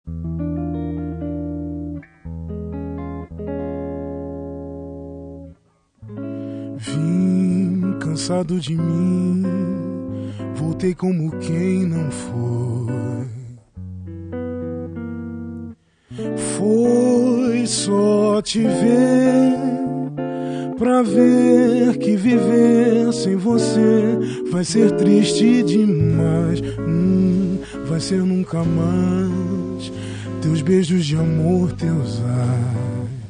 Vim cansado de mim, voltei como quem não foi. Foi só te ver, pra ver que viver sem você vai ser triste demais. Vai ser nunca mais. Teus beijos de amor, teus ai.